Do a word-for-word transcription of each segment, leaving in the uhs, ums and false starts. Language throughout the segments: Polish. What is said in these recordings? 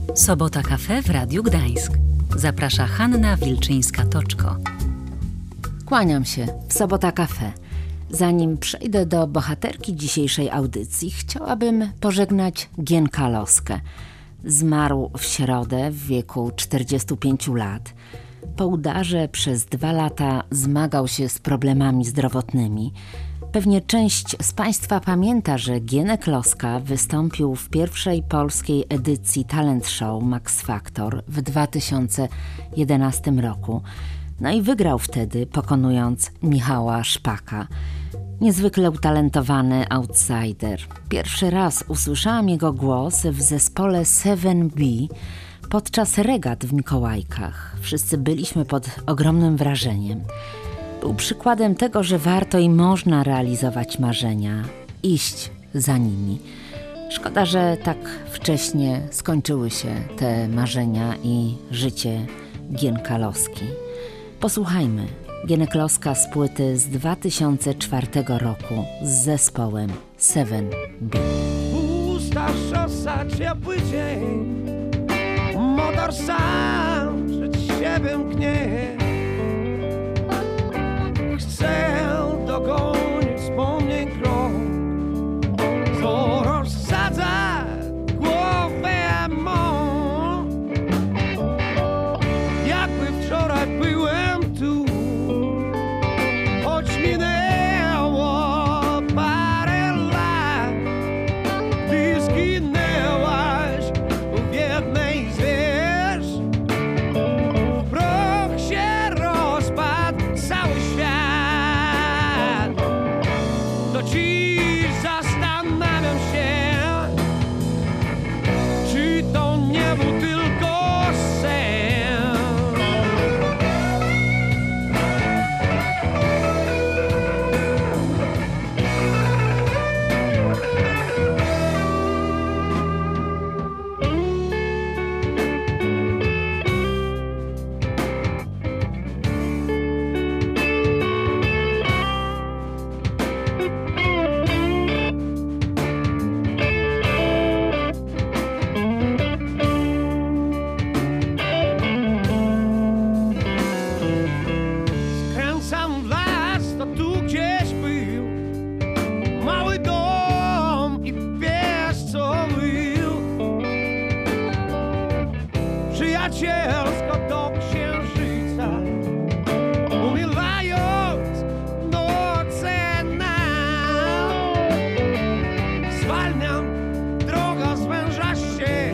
Sobota Cafe w Radiu Gdańsk. Zaprasza Hanna Wilczyńska-Toczko. Kłaniam się w Sobota Cafe. Zanim przejdę do bohaterki dzisiejszej audycji, chciałabym pożegnać Gienka Loskę. Zmarł w środę w wieku czterdziestu pięciu lat. Po udarze przez dwa lata zmagał się z problemami zdrowotnymi. Pewnie część z Państwa pamięta, że Gienek Loska wystąpił w pierwszej polskiej edycji talent show Max Factor w dwa tysiące jedenastym roku. No i wygrał wtedy, pokonując Michała Szpaka. Niezwykle utalentowany outsider. Pierwszy raz usłyszałam jego głos w zespole seven B podczas regat w Mikołajkach. Wszyscy byliśmy pod ogromnym wrażeniem. Był przykładem tego, że warto i można realizować marzenia, iść za nimi. Szkoda, że tak wcześnie skończyły się te marzenia i życie Gienka Loski. Posłuchajmy Gienek Loska z płyty z dwa tysiące czwartego roku z zespołem seven B. Pusta szosa, ciepły dzień, motor sam przed siebie mknie. Chcę dogonić wspomnień krok, co rozsadza głowę mą. Jakby wczoraj byłem tu, choć minęło parę lat, gdy zginęłaś w jednej z wież. W proch się rozpadł cały świat. To dziś zastanawiam się, czy to nie był tylko sen. Skręcam w las, to tu gdzieś był mały dom i pies, co wył przyjacielsko do księżyca, umilając noce nam. Zwalniam, droga zwęża się,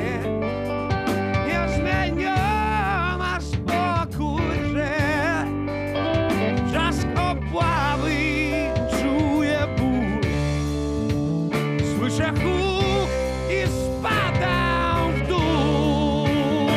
niezmieniona spokój, że wrzask obławy, czuję ból. Słyszę huk i spadam w dół.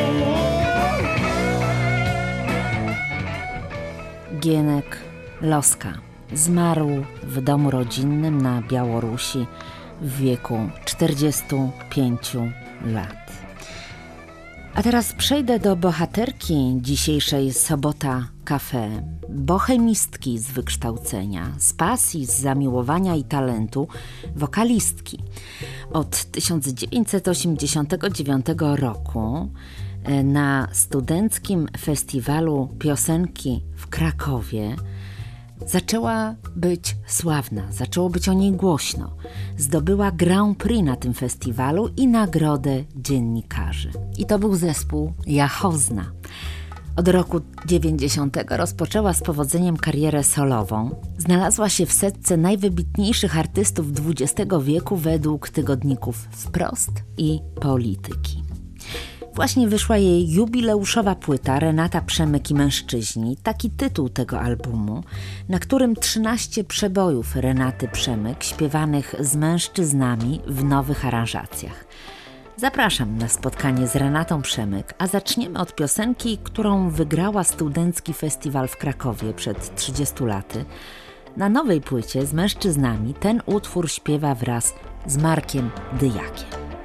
Gienek Loska zmarł w domu rodzinnym na Białorusi w wieku czterdziestu pięciu lat. A teraz przejdę do bohaterki dzisiejszej Sobota Cafe. Bohemistki z wykształcenia, z pasji, z zamiłowania i talentu, wokalistki. Od tysiąc dziewięćset osiemdziesiątego dziewiątego roku na studenckim festiwalu piosenki w Krakowie zaczęła być sławna, zaczęło być o niej głośno. Zdobyła Grand Prix na tym festiwalu i nagrodę dziennikarzy. I to był zespół Jachozna. Od roku dziewięćdziesiątego rozpoczęła z powodzeniem karierę solową. Znalazła się w setce najwybitniejszych artystów dwudziestego wieku według tygodników Wprost i Polityki. Właśnie wyszła jej jubileuszowa płyta Renata Przemyk i mężczyźni, taki tytuł tego albumu, na którym trzynaście przebojów Renaty Przemyk śpiewanych z mężczyznami w nowych aranżacjach. Zapraszam na spotkanie z Renatą Przemyk, a zaczniemy od piosenki, którą wygrała studencki festiwal w Krakowie przed trzydziestu laty. Na nowej płycie z mężczyznami ten utwór śpiewa wraz z Markiem Dyjakiem.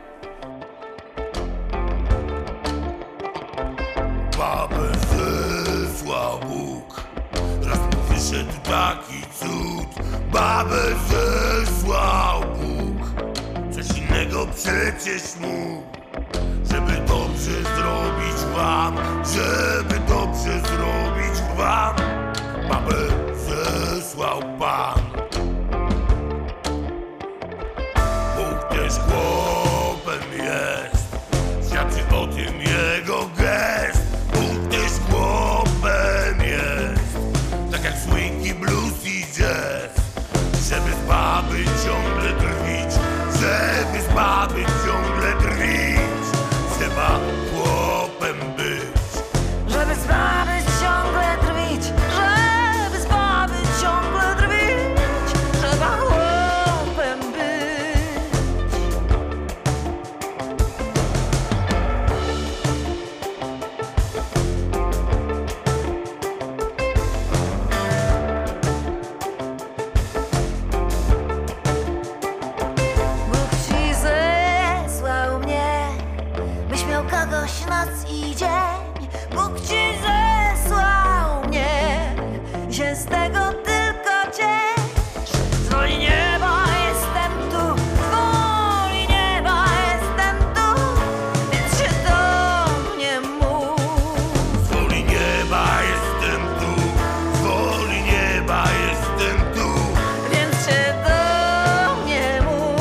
Babę zesłał Bóg, raz mu wyszedł taki cud. Babę zesłał Bóg, coś innego przecież mógł, żeby dobrze dobrze zrobić wam, żeby dobrze zrobić wam. Babę zesłał Pan. Bóg też chłopem jest, świadczy o tym jego gest. Bóg też chłopem jest, tak jak swing i blues i jazz. Żeby z baby ciągle drwić, żeby z baby ciągle drwić, trzeba chłopem być. Żeby z baby ciągle drwić, żeby z baby ciągle drwić, trzeba chłopem być. Bóg ci zesłał mnie, byś miał kogoś noc i dzień. Bóg ci zesłał mnie, się z tego tylko ciesz. Z woli nieba jestem tu, z woli nieba jestem tu, więc się do mnie mów. Z woli nieba jestem tu, z woli nieba jestem tu. Więc się do mnie mów.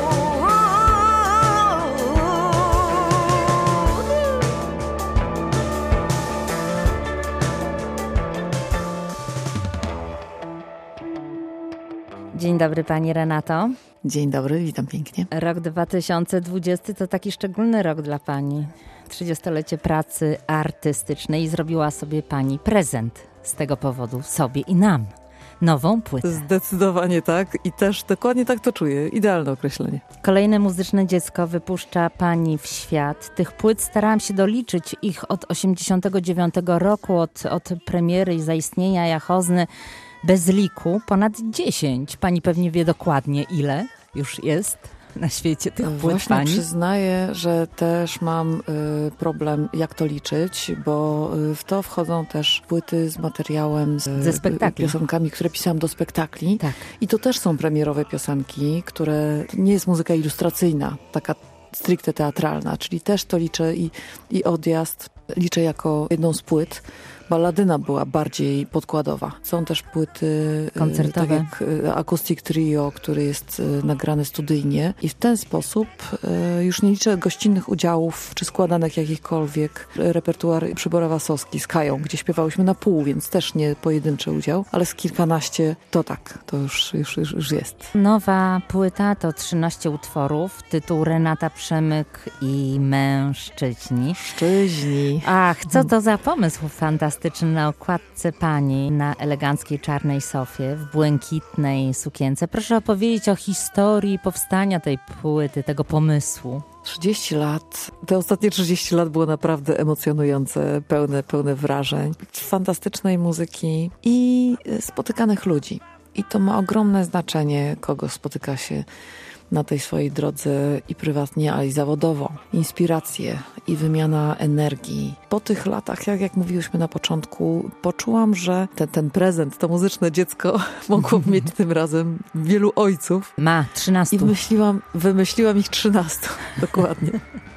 Dzień dobry pani Renato. Dzień dobry, witam pięknie. Rok dwa tysiące dwudziesty to taki szczególny rok dla pani. trzydziestolecie pracy artystycznej i zrobiła sobie pani prezent z tego powodu sobie i nam. Nową płytę. Zdecydowanie tak i też dokładnie tak to czuję. Idealne określenie. Kolejne muzyczne dziecko wypuszcza pani w świat. Tych płyt starałam się doliczyć ich od osiemdziesiątego dziewiątego roku, od, od premiery i zaistnienia Jachozny. Bez liku ponad dziesięć. Pani pewnie wie dokładnie, ile już jest na świecie tych płyt. Właśnie pani. przyznaję, że też mam y, problem, jak to liczyć, bo y, w to wchodzą też płyty z materiałem, z Ze spektakli. y, piosenkami, które pisałam do spektakli. Tak. I to też są premierowe piosenki, które to nie jest muzyka ilustracyjna, taka stricte teatralna, czyli też to liczę i, i Odjazd liczę jako jedną z płyt. Balladyna była bardziej podkładowa. Są też płyty koncertowe, tak jak Acoustic Trio, który jest nagrany studyjnie i w ten sposób już nie liczę gościnnych udziałów czy składanek jakichkolwiek. Repertuar Przybora Wasowski z Kają, gdzie śpiewałyśmy na pół, więc też nie pojedynczy udział, ale z kilkanaście to tak, to już, już, już, już jest. Nowa płyta to trzynaście utworów, tytuł Renata Przemyk i Mężczyźni. Szczyźni. Ach, co to za pomysł fantastyczny na okładce pani na eleganckiej czarnej sofie w błękitnej sukience. Proszę opowiedzieć o historii powstania tej płyty, tego pomysłu. trzydzieści lat, te ostatnie trzydzieści lat było naprawdę emocjonujące, pełne, pełne wrażeń, fantastycznej muzyki i spotykanych ludzi. I to ma ogromne znaczenie, kogo spotyka się na tej swojej drodze i prywatnie, ale i zawodowo. Inspiracje i wymiana energii. Po tych latach, jak, jak mówiłyśmy na początku, poczułam, że ten, ten prezent, to muzyczne dziecko mogło mieć tym razem wielu ojców. Ma trzynastu. I wymyśliłam, wymyśliłam ich trzynastu. Dokładnie.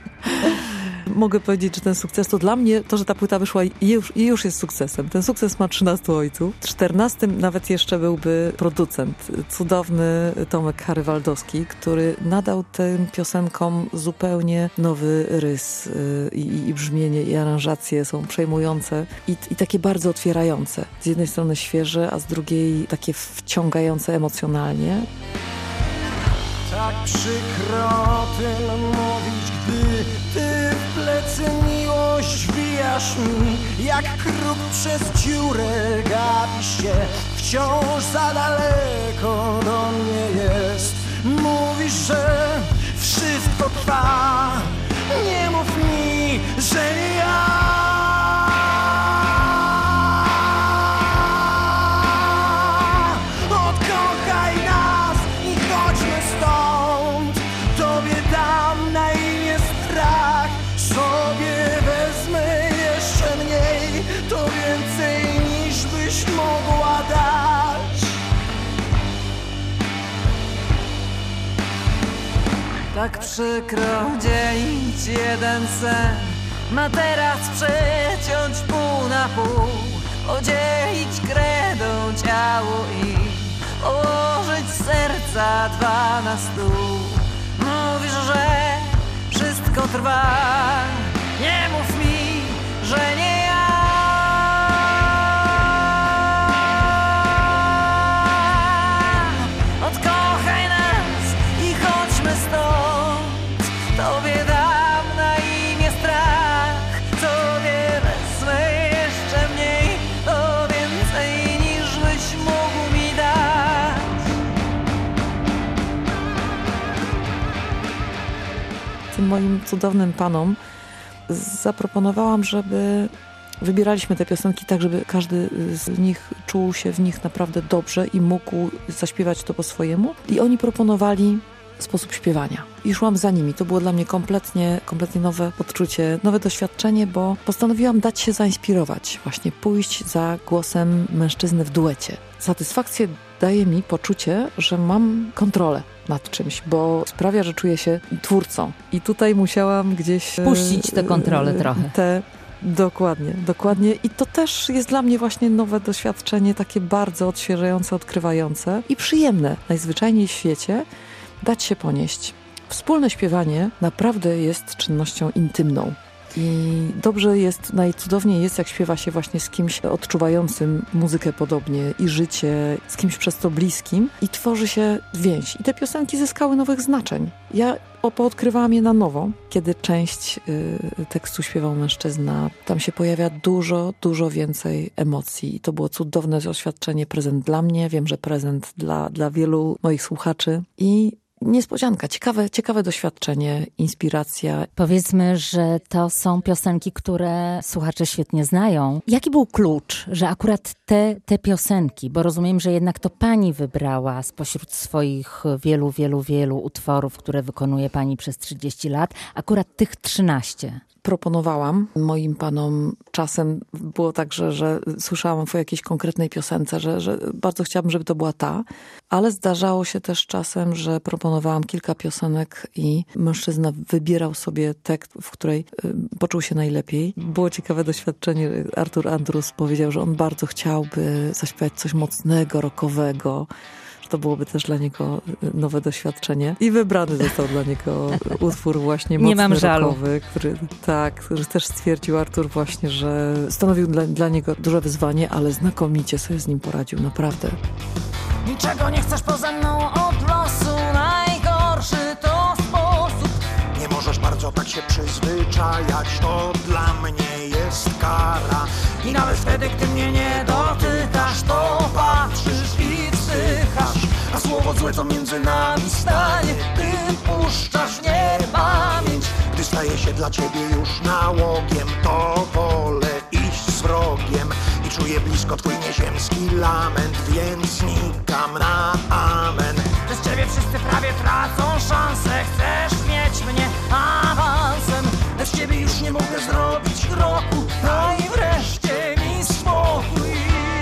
Mogę powiedzieć, że ten sukces to dla mnie, to, że ta płyta wyszła i już, i już jest sukcesem. Ten sukces ma trzynastu ojców. czternastym nawet jeszcze byłby producent, cudowny Tomek Harywaldowski, który nadał tym piosenkom zupełnie nowy rys i, i brzmienie, i aranżacje są przejmujące i, i takie bardzo otwierające. Z jednej strony świeże, a z drugiej takie wciągające emocjonalnie. Tak przykro tym mówić, gdy ty w plecy miłość wbijasz mi, jak kruk przez dziurę gapisz się, wciąż za daleko do mnie jest. Mówisz, że wszystko trwa, nie mów mi, że ja. Tak przykro dzielić jeden sen materac przeciąć pół na pół, podzielić kredą ciało i położyć serca dwa na stół. Mówisz, że wszystko trwa, nie mów mi, że nie ja. Odkochaj nas i chodźmy stąd. Tobie dam na imię strach, Tobie wezmę jeszcze mniej, to więcej niż byś mógł mi dać. Tym moim cudownym panom zaproponowałam, żeby wybieraliśmy te piosenki tak, żeby każdy z nich czuł się w nich naprawdę dobrze i mógł zaśpiewać to po swojemu. I oni proponowali sposób śpiewania. I szłam za nimi. To było dla mnie kompletnie, kompletnie nowe odczucie, nowe doświadczenie, bo postanowiłam dać się zainspirować. Właśnie pójść za głosem mężczyzny w duecie. Satysfakcję daje mi poczucie, że mam kontrolę nad czymś, bo sprawia, że czuję się twórcą. I tutaj musiałam gdzieś... Puścić tę kontrolę trochę. Te, dokładnie, dokładnie. I to też jest dla mnie właśnie nowe doświadczenie, takie bardzo odświeżające, odkrywające i przyjemne najzwyczajniej w świecie dać się ponieść. Wspólne śpiewanie naprawdę jest czynnością intymną. I dobrze jest, najcudowniej jest, jak śpiewa się właśnie z kimś odczuwającym muzykę podobnie i życie, z kimś przez to bliskim i tworzy się więź. I te piosenki zyskały nowych znaczeń. Ja poodkrywałam je na nowo, kiedy część y, tekstu śpiewał mężczyzna. Tam się pojawia dużo, dużo więcej emocji. I to było cudowne doświadczenie, prezent dla mnie, wiem, że prezent dla, dla wielu moich słuchaczy. I niespodzianka, ciekawe, ciekawe doświadczenie, inspiracja. Powiedzmy, że to są piosenki, które słuchacze świetnie znają. Jaki był klucz, że akurat te, te piosenki, bo rozumiem, że jednak to pani wybrała spośród swoich wielu, wielu, wielu utworów, które wykonuje pani przez trzydzieści lat, akurat tych trzynaście. Proponowałam moim panom, czasem było tak, że, że słyszałam o jakiejś konkretnej piosence, że, że bardzo chciałabym, żeby to była ta, ale zdarzało się też czasem, że proponowałam kilka piosenek i mężczyzna wybierał sobie tekst, w której y, poczuł się najlepiej. Było ciekawe doświadczenie. Artur Andrus powiedział, że on bardzo chciałby zaśpiewać coś mocnego, rockowego. To byłoby też dla niego nowe doświadczenie. I wybrany został dla niego utwór właśnie mocny, Nie mam żalu. rockowy, który, tak, który też stwierdził Artur właśnie, że stanowił dla, dla niego duże wyzwanie, ale znakomicie sobie z nim poradził, naprawdę. Niczego nie chcesz poza mną od losu, najgorszy to sposób. Nie możesz bardzo tak się przyzwyczajać, to dla mnie jest kara. I nawet wtedy, gdy mnie nie dotykasz, to patrzysz i wzdychasz. A słowo złe, co między nami stanie, Ty puszczasz w niepamięć. gdy staje się dla ciebie już nałogiem, to wolę iść z wrogiem i czuję blisko twój nieziemski lament, więc znikam na amen. Bez ciebie wszyscy prawie tracą szansę. Chcesz mieć mnie awansem. Bez ciebie już nie mogę zrobić kroku, Daj wreszcie mi spokój.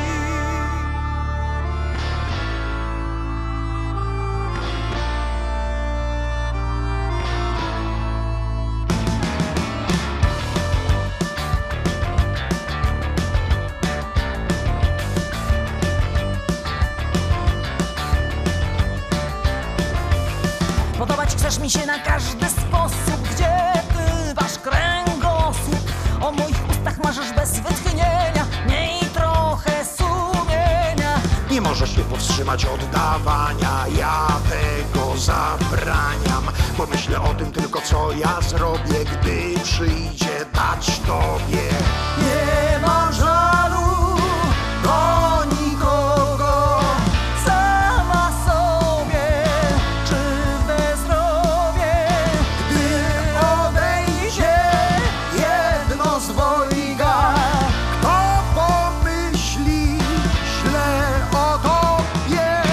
Podobać chcesz mi się na każdy sposób, gdzie ty wasz kręgosłup. O moich ustach marzysz bez wytchnienia, miej trochę sumienia. nie możesz się powstrzymać od dawania. Ja tego zabraniam, bo myślę o tym tylko, co ja zrobię, gdy przyjdzie dać tobie. Nie mam żalu do nikogo, sama sobie krzywdę zrobię. Gdy odejdzie jedno z dwojga, kto pomyśli źle o tobie?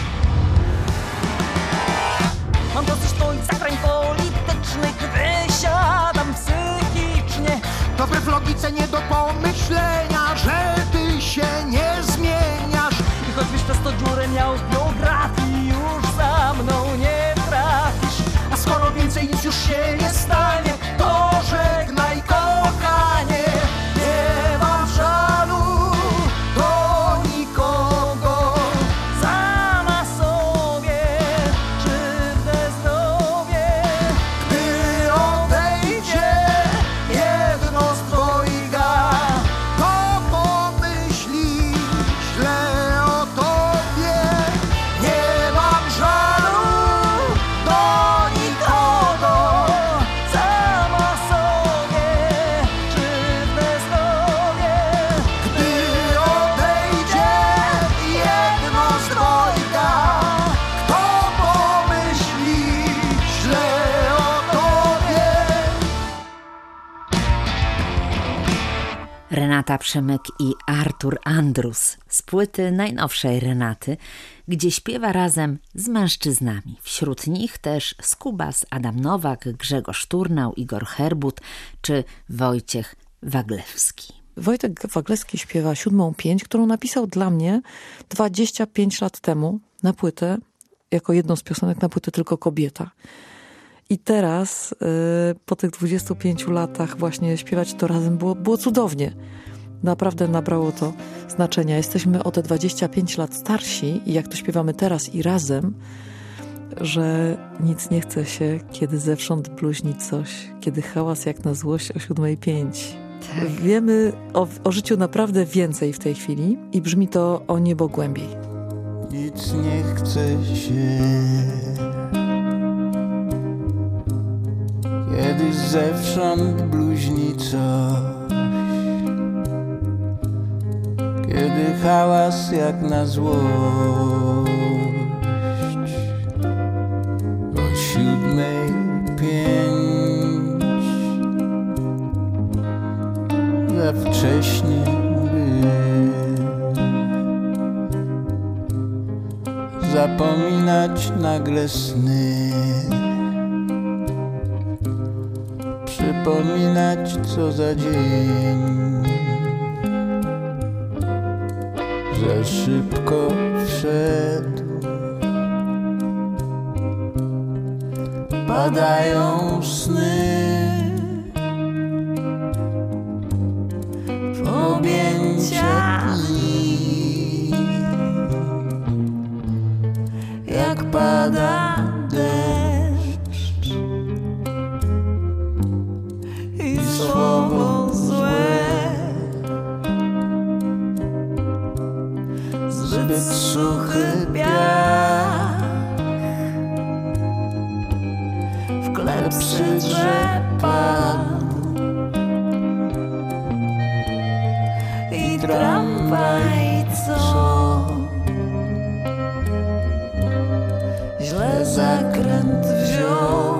Mam dosyć twoich zagrań politycznych, wysiadam psychicznie. To wbrew logice nie do pomyślenia, że ty się nie zmieniasz. I choćbyś przez to dziurę miał w biografii, już za mną nie trafisz. A skoro więcej nic już się nie stanie, to żegnaj kochanie. Renata Przemyk i Artur Andrus z płyty najnowszej Renaty, gdzie śpiewa razem z mężczyznami. Wśród nich też Skubas, Adam Nowak, Grzegorz Turnał, Igor Herbut czy Wojciech Waglewski. Wojtek Waglewski śpiewa Siódmą pięć, którą napisał dla mnie dwadzieścia pięć lat temu na płytę, jako jedną z piosenek na płytę Tylko kobieta. I teraz, yy, po tych dwudziestu pięciu latach właśnie śpiewać to razem było, było cudownie. Naprawdę nabrało to znaczenia. Jesteśmy o te dwadzieścia pięć lat starsi i jak to śpiewamy teraz i razem, że nic nie chce się, kiedy zewsząd bluźni coś, kiedy hałas jak na złość o siódmej pięć. Tak. Wiemy o, o życiu naprawdę więcej w tej chwili i brzmi to o niebo głębiej. Nic nie chce się, kiedy zewsząd bluźni coś, kiedy hałas jak na złość o siódmej pięć. Za wcześnie by zapominać nagle sny, przypominać co za dzień. Za szybko wszedł, padają sny w objęcia dni, jak pada deszcz i słowo złe. Zbyt suchy piach w klepsy drzepa i tramwaj, co źle zakręt wziął.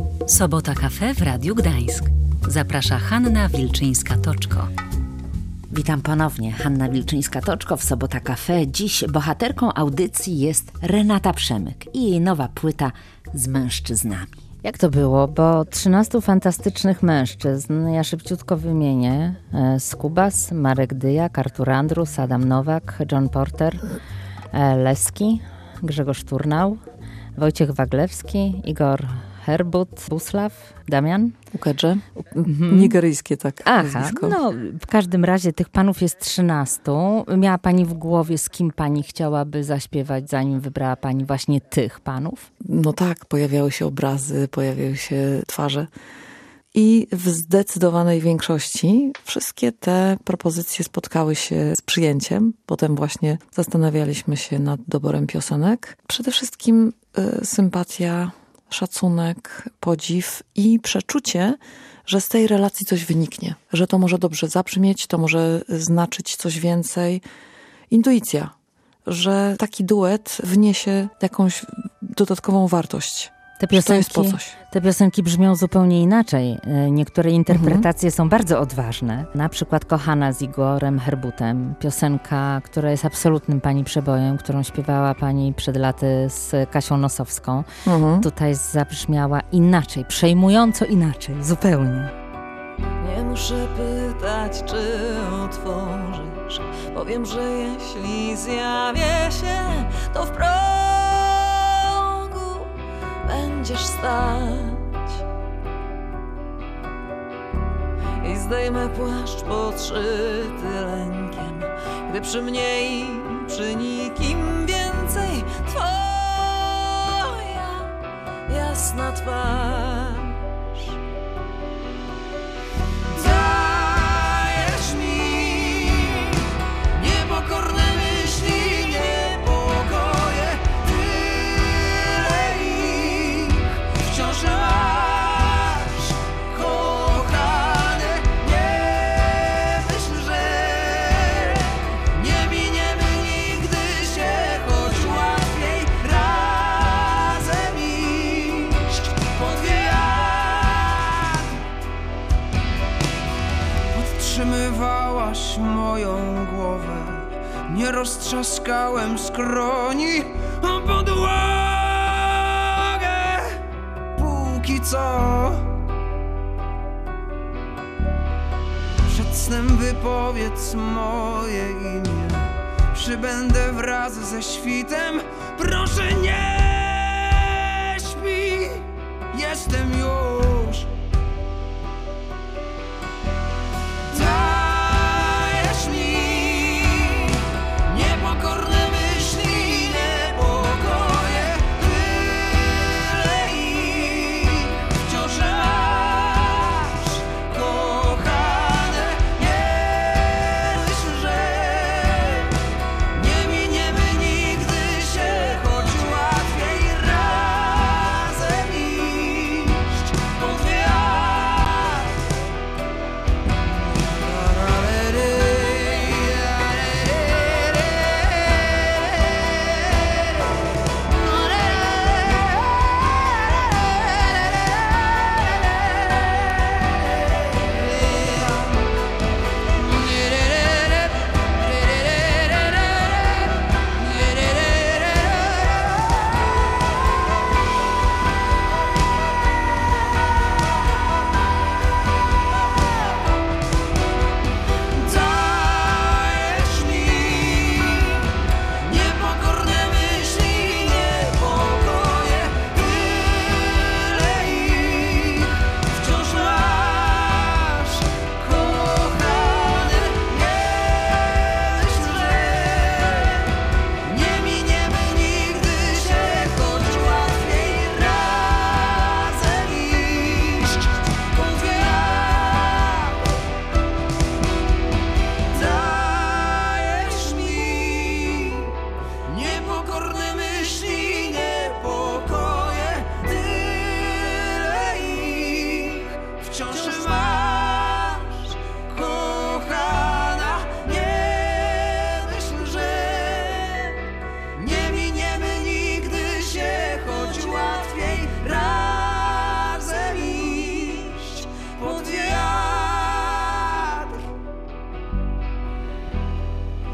Sobota Cafe w Radiu Gdańsk. Zaprasza Hanna Wilczyńska-Toczko. Witam ponownie, Hanna Wilczyńska-Toczko w Sobota Cafe. Dziś bohaterką audycji jest Renata Przemyk i jej nowa płyta Z mężczyznami. Jak to było? Bo trzynastu fantastycznych mężczyzn, ja szybciutko wymienię. Skubas, Marek Dyjak, Artur Andrus, Adam Nowak, John Porter, Leski, Grzegorz Turnał, Wojciech Waglewski, Igor Herbut, Busław, Damian Ukedże. Mhm. Nigeryjskie, tak. Aha, nazwisko. no w każdym razie tych panów jest trzynastu. Miała pani w głowie, z kim pani chciałaby zaśpiewać, zanim wybrała pani właśnie tych panów? No tak, pojawiały się obrazy, pojawiały się twarze. I w zdecydowanej większości wszystkie te propozycje spotkały się z przyjęciem. Potem właśnie zastanawialiśmy się nad doborem piosenek. Przede wszystkim y, sympatia, szacunek, podziw i przeczucie, że z tej relacji coś wyniknie. Że to może dobrze zabrzmieć, to może znaczyć coś więcej. Intuicja, że taki duet wniesie jakąś dodatkową wartość. Te piosenki, to jest po coś. Te piosenki brzmią zupełnie inaczej. Niektóre interpretacje mhm. są bardzo odważne. Na przykład Kochana z Igorem Herbutem. Piosenka, która jest absolutnym pani przebojem, którą śpiewała pani przed laty z Kasią Nosowską. Mhm. Tutaj zabrzmiała inaczej, przejmująco inaczej, zupełnie. Nie muszę pytać, czy otworzysz. Powiem, że jeśli zjawię się, to wprost będziesz stać i zdejmę płaszcz podszyty lękiem, gdy przy mnie i przy nikim więcej twoja jasna twarz. Dajesz mi niepokorne myśli, niepokoje, tyle ich wciąż masz, kochany. Nie myśl, że nie miniemy nigdy się, choć łatwiej razem iść pod wiatr. Podtrzymywałaś moją głowę, nie roztrzaskałem skroni o podłogę. Póki co przed snem wypowiedz moje imię, przybędę wraz ze świtem. Proszę nie śpi, jestem już. Dajesz mi niepokorne myśli, niepokoje, tyle ich wciąż masz, kochane. Nie myśl, że nie miniemy nigdy się, choć łatwiej razem iść pod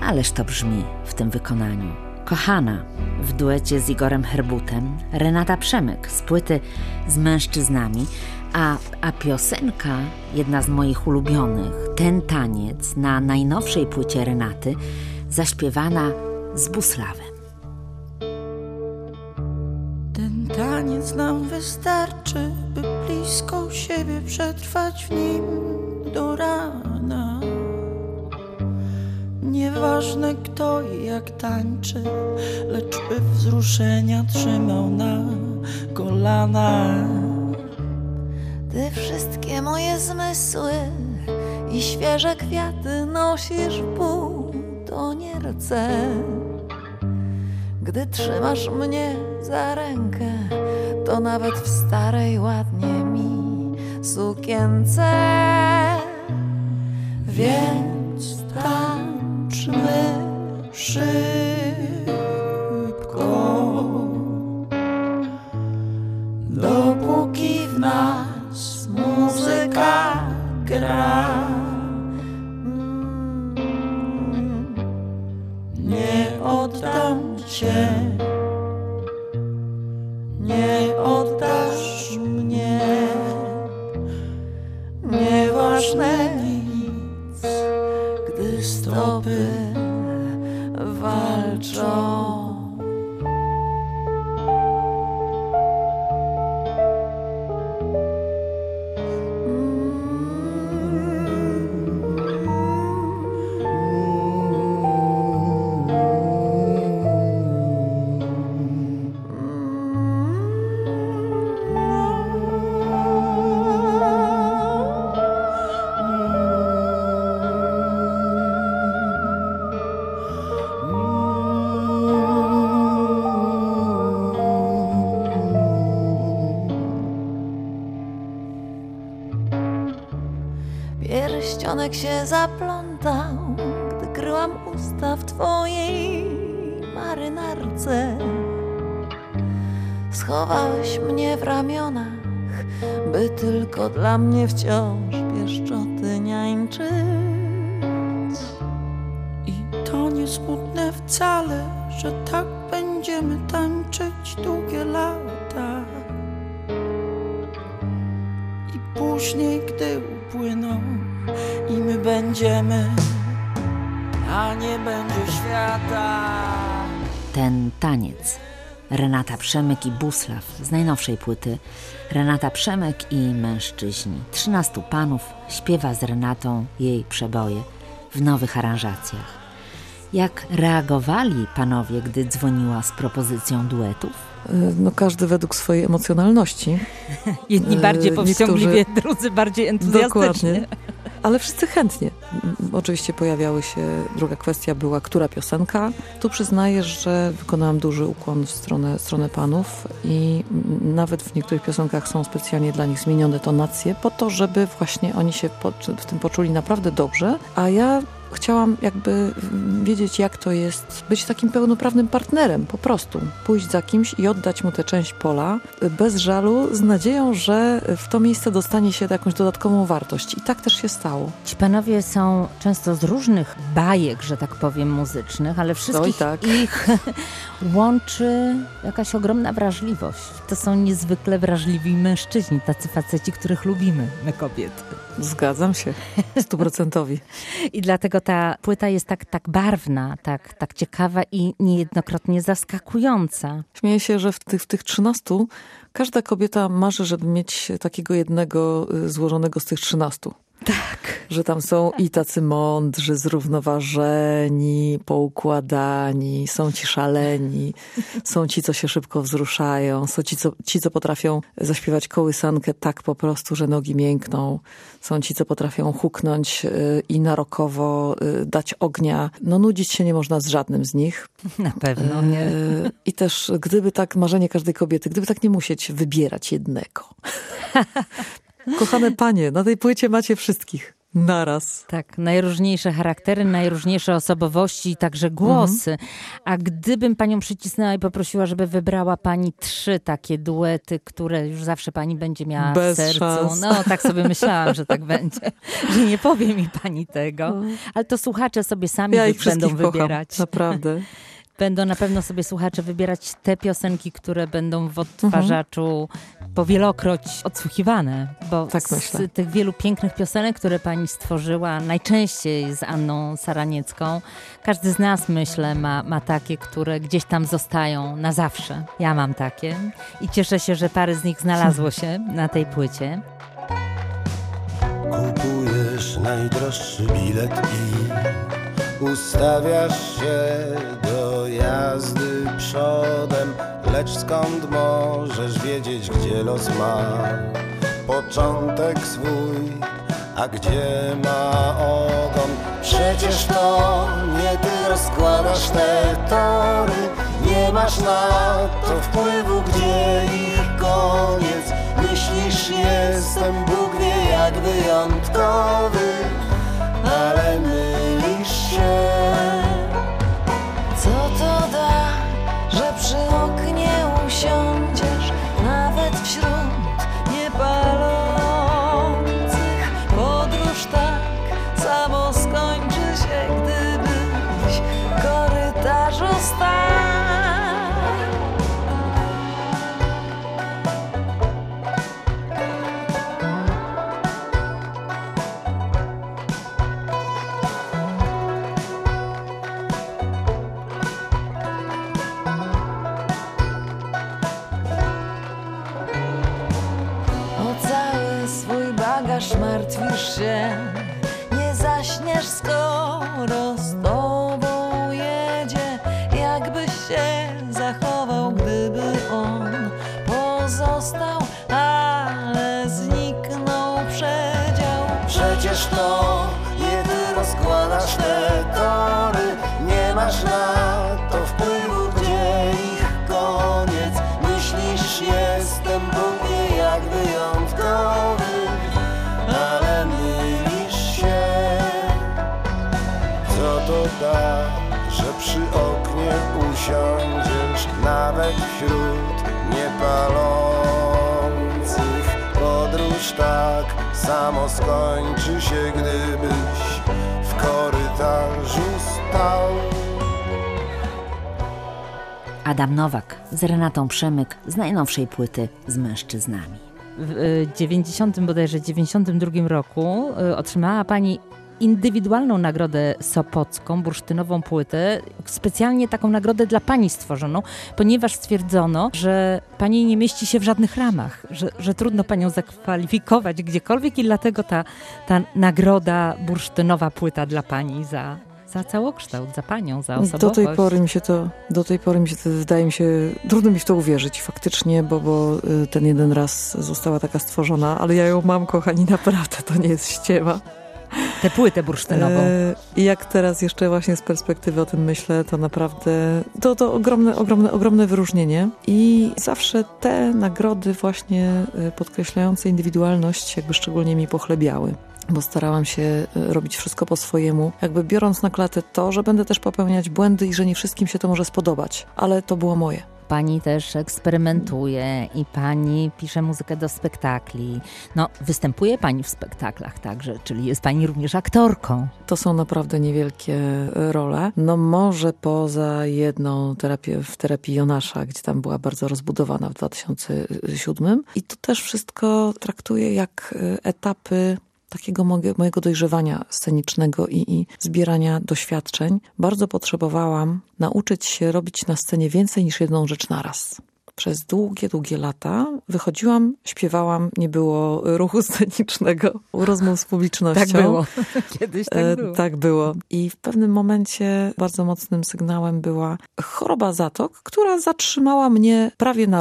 ależ to brzmi w tym wykonaniu. Kochana w duecie z Igorem Herbutem, Renata Przemyk z płyty Z mężczyznami, a, a piosenka, jedna z moich ulubionych, Ten taniec na najnowszej płycie Renaty, zaśpiewana z Buslawem. Ten taniec nam wystarczy, by blisko siebie przetrwać w nim do rana. Nieważne kto i jak tańczy, lecz by wzruszenia trzymał na kolanach. Ty wszystkie moje zmysły i świeże kwiaty nosisz w butonierce. Gdy trzymasz mnie za rękę, to nawet w starej ładnie mi sukience. Więc tańczmy szybko, dopóki w nas muzyka gra. Nie oddam cię, nie oddasz mnie. Nieważne nic, gdy stopy walczą. Pierścionek się zaplątał, gdy kryłam usta w twojej marynarce. Schowałeś mnie w ramionach, by tylko dla mnie wciąż pieszczoty niańczyć. I to nie smutne wcale, że tak będziemy tańczyć długie lata. I później, gdy upłyną i my będziemy, a nie będzie świata. Ten taniec. Renata Przemyk i Buslaw z najnowszej płyty. Renata Przemyk i mężczyźni. Trzynastu panów śpiewa z Renatą jej przeboje w nowych aranżacjach. Jak reagowali panowie, gdy dzwoniła z propozycją duetów? No każdy według swojej emocjonalności. Jedni bardziej powściągliwie, Niektórzy... drudzy bardziej entuzjastycznie. Dokładnie. Ale wszyscy chętnie. Oczywiście pojawiały się, druga kwestia była, która piosenka. Tu przyznaję, że wykonałam duży ukłon w stronę, stronę panów i nawet w niektórych piosenkach są specjalnie dla nich zmienione tonacje po to, żeby właśnie oni się w tym poczuli naprawdę dobrze, a ja chciałam jakby wiedzieć, jak to jest być takim pełnoprawnym partnerem, po prostu. Pójść za kimś i oddać mu tę część pola bez żalu, z nadzieją, że w to miejsce dostanie się jakąś dodatkową wartość. I tak też się stało. Ci panowie są często z różnych bajek, że tak powiem, muzycznych, ale wszystkich tak. ich łączy jakaś ogromna wrażliwość. To są niezwykle wrażliwi mężczyźni, tacy faceci, których lubimy, my kobiety. Zgadzam się, stuprocentowi. I dlatego ta płyta jest tak, tak barwna, tak, tak ciekawa i niejednokrotnie zaskakująca. Śmieję się, że w tych, w tych trzynastu każda kobieta marzy, żeby mieć takiego jednego złożonego z tych trzynastu. Tak. Że tam są i tacy mądrzy, zrównoważeni, poukładani, są ci szaleni, są ci, co się szybko wzruszają, są ci, co, ci, co potrafią zaśpiewać kołysankę tak po prostu, że nogi miękną, są ci, co potrafią huknąć i narokowo dać ognia. No nudzić się nie można z żadnym z nich. Na pewno nie. I też gdyby tak, marzenie każdej kobiety, gdyby tak nie musieć wybierać jednego. Kochane panie, na tej płycie macie wszystkich. naraz. Tak, najróżniejsze charaktery, najróżniejsze osobowości i także głosy. Mhm. A gdybym panią przycisnęła i poprosiła, żeby wybrała pani trzy takie duety, które już zawsze pani będzie miała Bez w sercu. szans. No, tak sobie myślałam, że tak będzie. Że nie powie mi pani tego. Ale to słuchacze sobie sami ja wy- ich będą kocham, wybierać. Naprawdę. Będą na pewno sobie słuchacze wybierać te piosenki, które będą w odtwarzaczu mhm. powielokroć odsłuchiwane. Bo tak z myślę. tych wielu pięknych piosenek, które pani stworzyła, najczęściej z Anną Saraniecką, każdy z nas, myślę, ma, ma takie, które gdzieś tam zostają na zawsze. Ja mam takie i cieszę się, że parę z nich znalazło się na tej płycie. Kupujesz najdroższy bilet i ustawiasz się do jazdy przodem, lecz skąd możesz wiedzieć, gdzie los ma początek swój, a gdzie ma ogon? Przecież to nie ty rozkładasz te tory, nie masz na to wpływu, gdzie ich koniec. Myślisz, jestem Bóg wie jak wyjątkowy, ale mylisz się. Co to da, że przy oknie usiądziesz, nawet wśród niepalących? Podróż tak samo skończy się, gdybyś w korytarzu stał. Martwisz się, nie zaśniesz, skoro z tobą jedzie. Jakbyś się zachował, gdyby on pozostał, ale zniknął przedział. Przecież to nie ty rozkładasz te tory, nie masz na to wpływu, gdzie ich koniec. Myślisz, jestem Bóg wie jak wyjątkowy, ale mylisz się. Co to da, że przy oknie usiądziesz, nawet wśród niepalących? Podróż tak samo skończy się, gdybyś w korytarzu stał. Adam Nowak z Renatą Przemyk z najnowszej płyty Z mężczyznami. W dziewięćdziesiątym bodajże dziewięćdziesiątym drugim roku otrzymała pani indywidualną nagrodę sopocką, bursztynową płytę. Specjalnie taką nagrodę dla pani stworzoną, ponieważ stwierdzono, że pani nie mieści się w żadnych ramach, że, że trudno panią zakwalifikować gdziekolwiek i dlatego ta, ta nagroda bursztynowa płyta dla pani za, za całokształt, za panią, za osobowość. Do tej pory mi się to, do tej pory mi się to wydaje mi się, trudno mi w to uwierzyć faktycznie, bo, bo ten jeden raz została taka stworzona, ale ja ją mam, kochani, naprawdę, to nie jest ściema. Tę płytę bursztynową. I jak teraz jeszcze właśnie z perspektywy o tym myślę, to naprawdę to, to ogromne, ogromne, ogromne wyróżnienie. I zawsze te nagrody właśnie podkreślające indywidualność jakby szczególnie mi pochlebiały. Bo starałam się robić wszystko po swojemu, jakby biorąc na klatę to, że będę też popełniać błędy i że nie wszystkim się to może spodobać. Ale to było moje. Pani też eksperymentuje i pani pisze muzykę do spektakli. No, występuje pani w spektaklach także, czyli jest pani również aktorką. To są naprawdę niewielkie role. No może poza jedną terapię w terapii Jonasza, gdzie tam była bardzo rozbudowana w dwa tysiące siódmym. I to też wszystko traktuję jak etapy takiego mojego dojrzewania scenicznego i, i zbierania doświadczeń. Bardzo potrzebowałam nauczyć się robić na scenie więcej niż jedną rzecz naraz. Przez długie, długie lata wychodziłam, śpiewałam, nie było ruchu scenicznego, rozmów z publicznością. Tak było. Kiedyś tak było. E, tak było. I w pewnym momencie bardzo mocnym sygnałem była choroba zatok, która zatrzymała mnie prawie na rok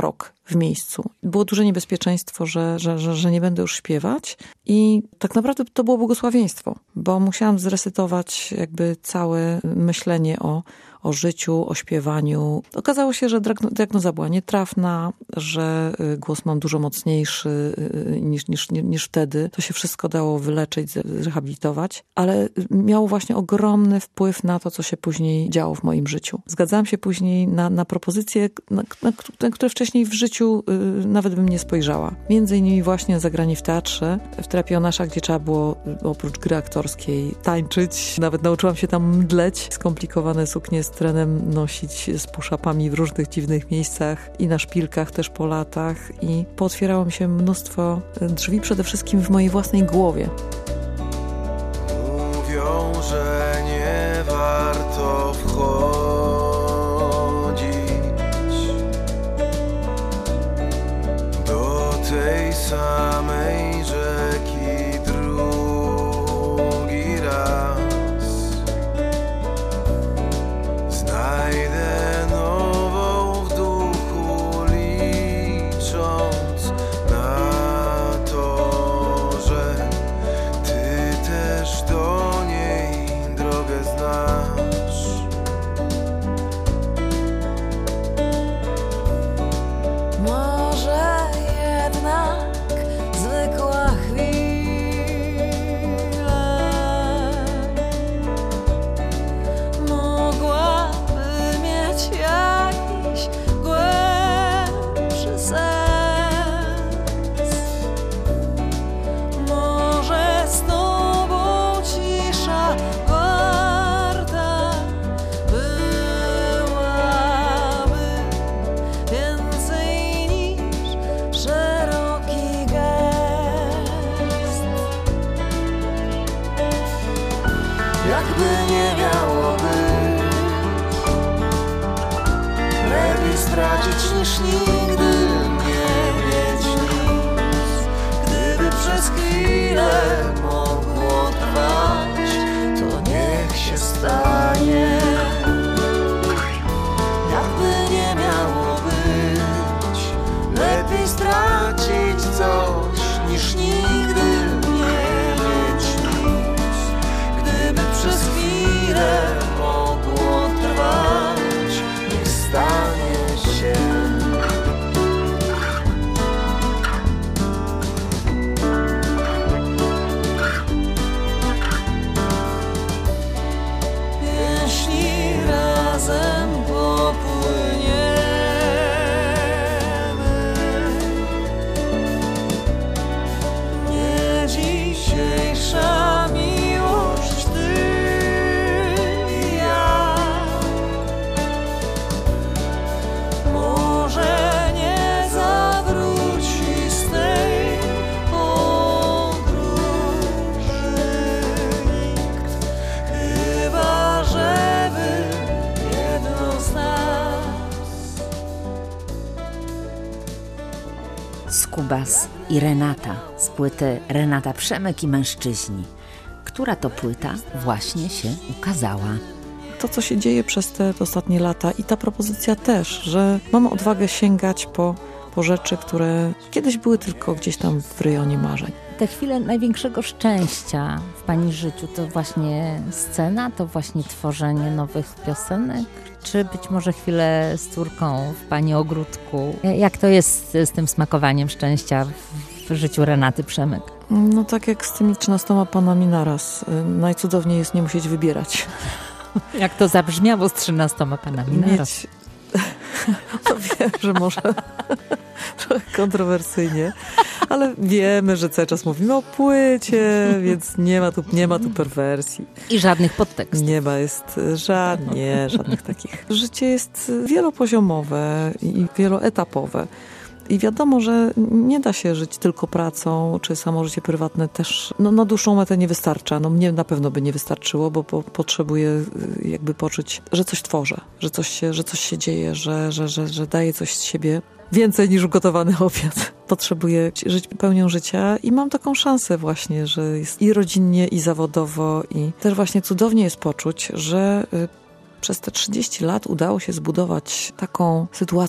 w miejscu. Było duże niebezpieczeństwo, że, że, że, że nie będę już śpiewać i tak naprawdę to było błogosławieństwo, bo musiałam zresetować jakby całe myślenie o, o życiu, o śpiewaniu. Okazało się, że diagnoza była nietrafna, że głos mam dużo mocniejszy niż, niż, niż wtedy. To się wszystko dało wyleczyć, zrehabilitować, ale miało właśnie ogromny wpływ na to, co się później działo w moim życiu. Zgadzałam się później na, na propozycje, na, na, na które wcześniej w życiu y, nawet bym nie spojrzała. Między innymi właśnie zagranie w teatrze, w Terapii Jonasza, gdzie trzeba było oprócz gry aktorskiej tańczyć. Nawet nauczyłam się tam mdleć, skomplikowane suknie z trenem nosić z push-upami w różnych dziwnych miejscach i na szpilkach też po latach i pootwierało mi się mnóstwo drzwi, przede wszystkim w mojej własnej głowie. Mówią, że nie warto wchodzić do tej samej rzeki drugi raz. Znajdę nową w duchu, licząc na to, że ty też do niej drogę znasz. Może jednak zwykła chwila mogłaby mieć jakiś głębszy sens. Może z tobą cisza warta byłaby więcej niż szeroki gest. Jakby nie miało być, lepiej stracić niż nigdy nie mieć nic. Gdyby przez chwilę mogło trwać, to niech się stanie. Jakby nie miało być, lepiej stracić coś niż nigdy nie mieć nic. Gdyby przez chwilę mogło trwać, niech stanie się. Jeśli razem popłyniemy, nie dzisiejsza miłość, ty i ja, może nie zawróci z tej podróży nikt, chyba żeby jedno z nas. Skubas i Renata z płyty Renata Przemek i mężczyźni. Która to płyta właśnie się ukazała. To, co się dzieje przez te ostatnie lata i ta propozycja też, że mam odwagę sięgać po, po rzeczy, które kiedyś były tylko gdzieś tam w rejonie marzeń. Te chwile największego szczęścia w pani życiu to właśnie scena, to właśnie tworzenie nowych piosenek, czy być może chwilę z córką w pani ogródku? Jak to jest z tym smakowaniem szczęścia w, w życiu Renaty Przemek? No tak jak z tymi trzynastoma panami naraz. Najcudowniej jest nie musieć wybierać. Jak to zabrzmiało z trzynastoma panami naraz? Mieć... No wiem, że może trochę kontrowersyjnie, ale wiemy, że cały czas mówimy o płycie, więc nie ma tu, nie ma tu perwersji. I żadnych podtekstów. Nie ma, jest żadnie, żadnych takich. Życie jest wielopoziomowe i wieloetapowe. I wiadomo, że nie da się żyć tylko pracą, czy samo życie prywatne też, no na dłuższą metę nie wystarcza. No mnie na pewno by nie wystarczyło, bo po, potrzebuję jakby poczuć, że coś tworzę, że coś się, że coś się dzieje, że, że, że, że daję coś z siebie. Więcej niż ugotowany obiad. Potrzebuję żyć pełnią życia i mam taką szansę właśnie, że jest i rodzinnie, i zawodowo, i też właśnie cudownie jest poczuć, że przez te trzydzieści lat udało się zbudować taką sytuację,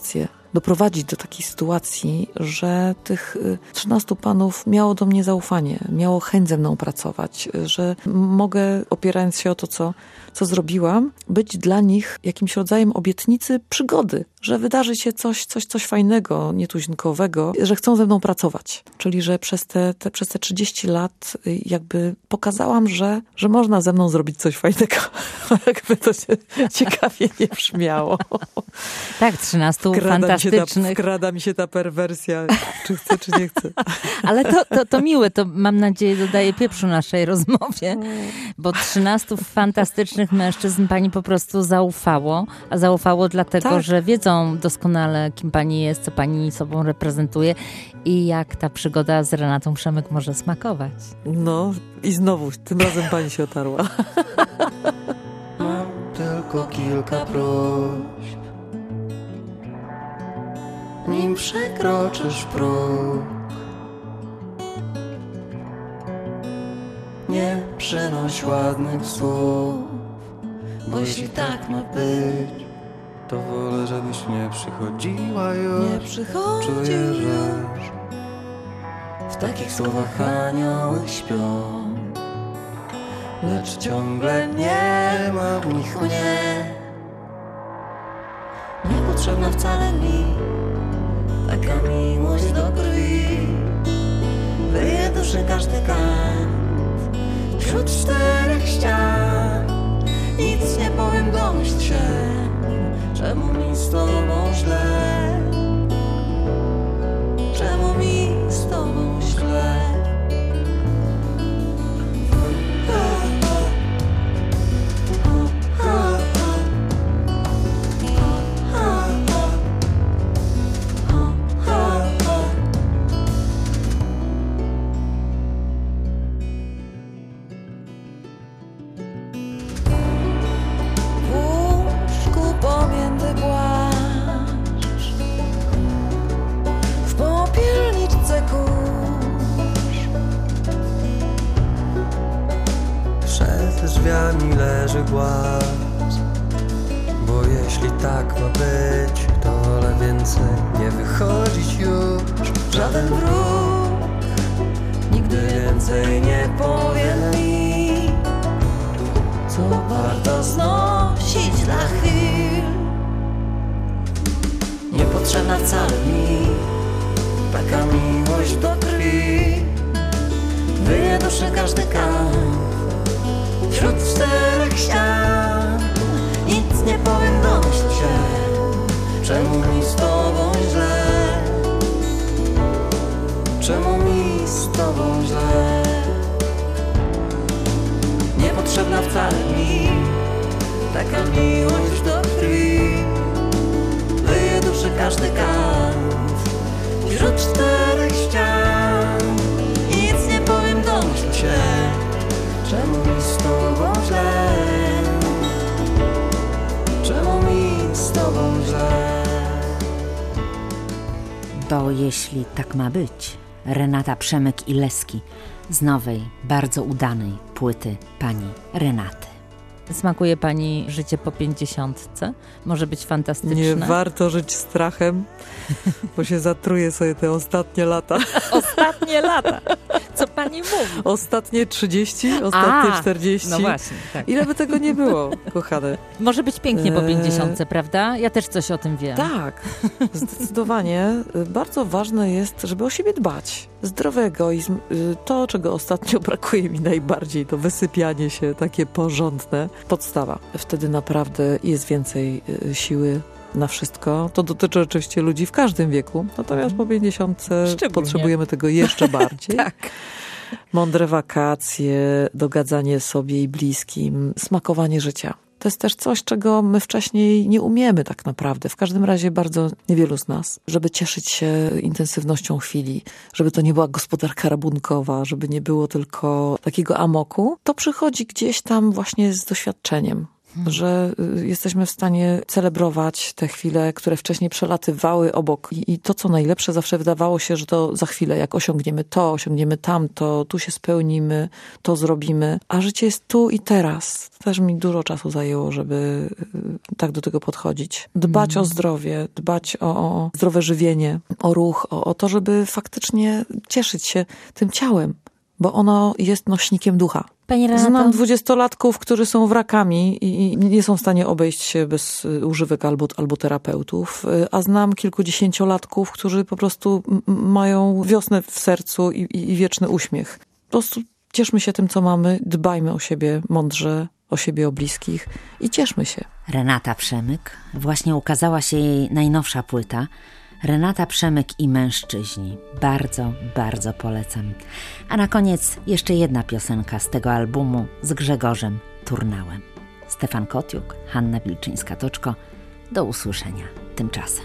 doprowadzić do takiej sytuacji, że tych trzynastu panów miało do mnie zaufanie, miało chęć ze mną pracować, że mogę, opierając się o to, co, co zrobiłam, być dla nich jakimś rodzajem obietnicy przygody, że wydarzy się coś, coś, coś fajnego, nietuzinkowego, że chcą ze mną pracować. Czyli, że przez te, te, przez te trzydzieści lat jakby pokazałam, że, że można ze mną zrobić coś fajnego. Jakby to się ciekawie nie brzmiało. Tak, trzynastu Wkrada fantastycznych. Mi się ta, wkrada mi się ta perwersja, czy chcę, czy nie chcę. Ale to, to, to miłe, to mam nadzieję dodaje pieprzu naszej rozmowie, bo trzynastu fantastycznych mężczyzn pani po prostu zaufało, a zaufało dlatego, tak. że wiedzą doskonale, kim pani jest, co pani sobą reprezentuje i jak ta przygoda z Renatą Przemek może smakować. No i znowu, tym razem pani się otarła. Mam tylko kilka próśb, nim przekroczysz próg. Nie przynoś ładnych słów, bo jeśli tak ma być, to wolę, żebyś nie przychodziła już. Nie przychodzi Czuję, że już. w takich słowach anioły śpią, lecz ciągle nie ma w nich mnie. Niepotrzebna wcale mi taka miłość do krwi. Wyje duszy każdy kant wśród czterech ścian. Nic nie powiem, domyśl się, czemu mi z tobą źle. Czemu mi z tobą źle. Drzwiami leży głaz, bo jeśli tak ma być, to wolę więcej nie wychodzić już. Żaden wróg nigdy więcej nie powie mi, co warto znosić dla chwil. Niepotrzebna wcale mi taka miłość do krwi. Wyje duszy każdy kant wśród czterech ścian. Nic nie powiem, domyśl się, czemu mi z tobą źle. Czemu mi z tobą źle. Niepotrzebna wcale mi taka miłość do krwi. Wyje duszy każdy kant wśród czterech ścian. Nic nie powiem, domyśl się, czemu mi z tobą źle. Czemu mi z tobą źle. Bo jeśli tak ma być, Renata Przemek i Leski z nowej, bardzo udanej płyty pani Renaty. Smakuje pani życie po pięćdziesiątce? Może być fantastyczne? Nie warto żyć strachem, bo się zatruje sobie te ostatnie lata. Ostatnie lata? Co pani mówi? Ostatnie trzydzieści, ostatnie A, czterdzieści. No właśnie, tak. Ile by tego nie było, kochane? Może być pięknie po pięćdziesiątce, prawda? Ja też coś o tym wiem. Tak, zdecydowanie. Bardzo ważne jest, żeby o siebie dbać. Zdrowy egoizm, to czego ostatnio brakuje mi najbardziej, to wysypianie się takie porządne. Podstawa. Wtedy naprawdę jest więcej siły na wszystko. To dotyczy oczywiście ludzi w każdym wieku, natomiast po pięćdziesiątce potrzebujemy tego jeszcze bardziej. Tak. Mądre wakacje, dogadzanie sobie i bliskim, smakowanie życia. To jest też coś, czego my wcześniej nie umiemy tak naprawdę. W każdym razie bardzo niewielu z nas. Żeby cieszyć się intensywnością chwili, żeby to nie była gospodarka rabunkowa, żeby nie było tylko takiego amoku, to przychodzi gdzieś tam właśnie z doświadczeniem. Hmm. Że y, jesteśmy w stanie celebrować te chwile, które wcześniej przelatywały obok. I, I to, co najlepsze, zawsze wydawało się, że to za chwilę, jak osiągniemy to, osiągniemy tamto, tu się spełnimy, to zrobimy. A życie jest tu i teraz. Też mi dużo czasu zajęło, żeby y, tak do tego podchodzić. Dbać hmm. o zdrowie, dbać o, o zdrowe żywienie, o ruch, o, o to, żeby faktycznie cieszyć się tym ciałem. Bo ono jest nośnikiem ducha. Pani Renato? Znam dwudziestolatków, którzy są wrakami i nie są w stanie obejść się bez używek albo, albo terapeutów, a znam kilkudziesięciolatków, którzy po prostu mają wiosnę w sercu i, i, i wieczny uśmiech. Po prostu cieszmy się tym, co mamy, dbajmy o siebie mądrze, o siebie, o bliskich i cieszmy się. Renata Przemyk. Właśnie ukazała się jej najnowsza płyta. Renata Przemyk i mężczyźni. Bardzo, bardzo polecam. A na koniec jeszcze jedna piosenka z tego albumu z Grzegorzem Turnałem. Stefan Kotiuk, Hanna Wilczyńska-Toczko. Do usłyszenia tymczasem.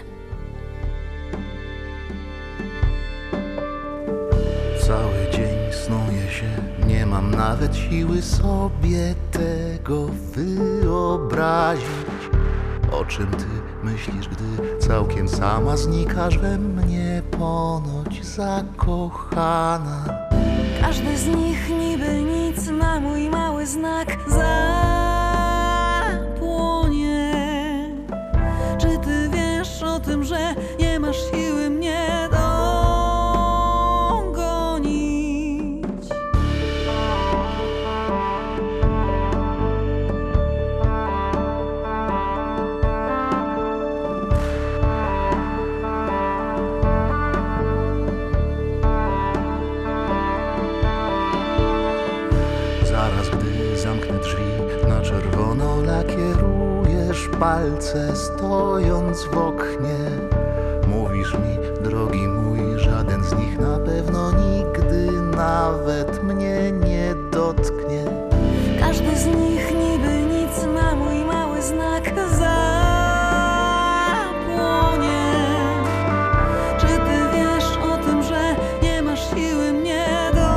Cały dzień snuję się, nie mam nawet siły sobie tego wyobrazić. O czym ty myślisz, gdy całkiem sama znikasz we mnie, ponoć zakochana? Każdy z nich niby nic na mój mały znak zapłonie. Czy ty wiesz o tym, że nie masz siły mnie dogonić? Lakierujesz palce stojąc w oknie. Mówisz mi, drogi mój, żaden z nich na pewno nigdy nawet mnie nie dotknie. Każdy z nich niby nic na mój mały znak zapłonie. Czy ty wiesz o tym, że nie masz siły mnie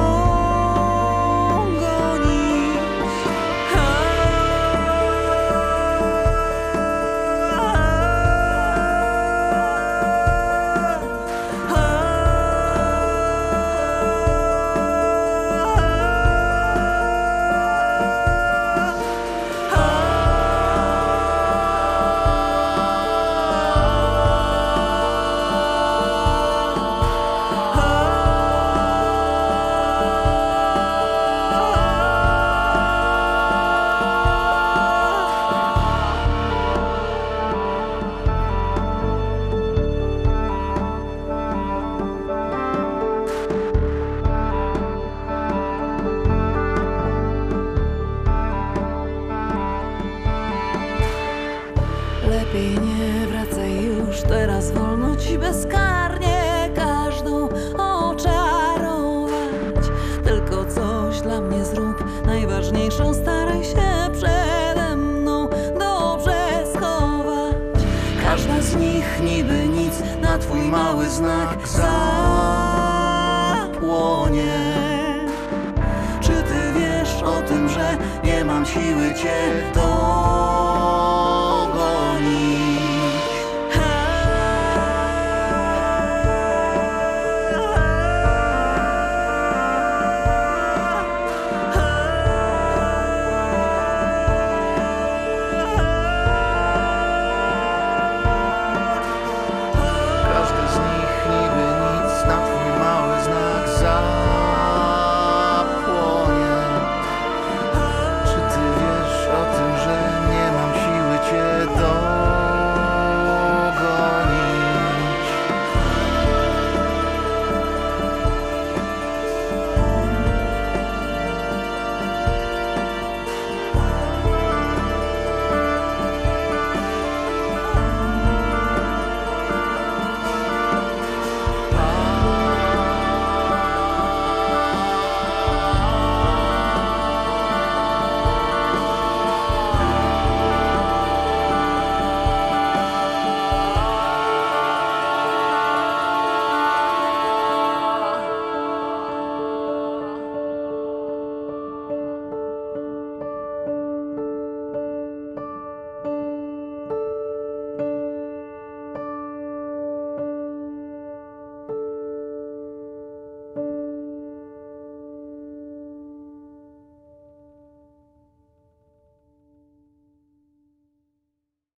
znak zapłonie. Czy ty wiesz o tym, że nie mam siły cię do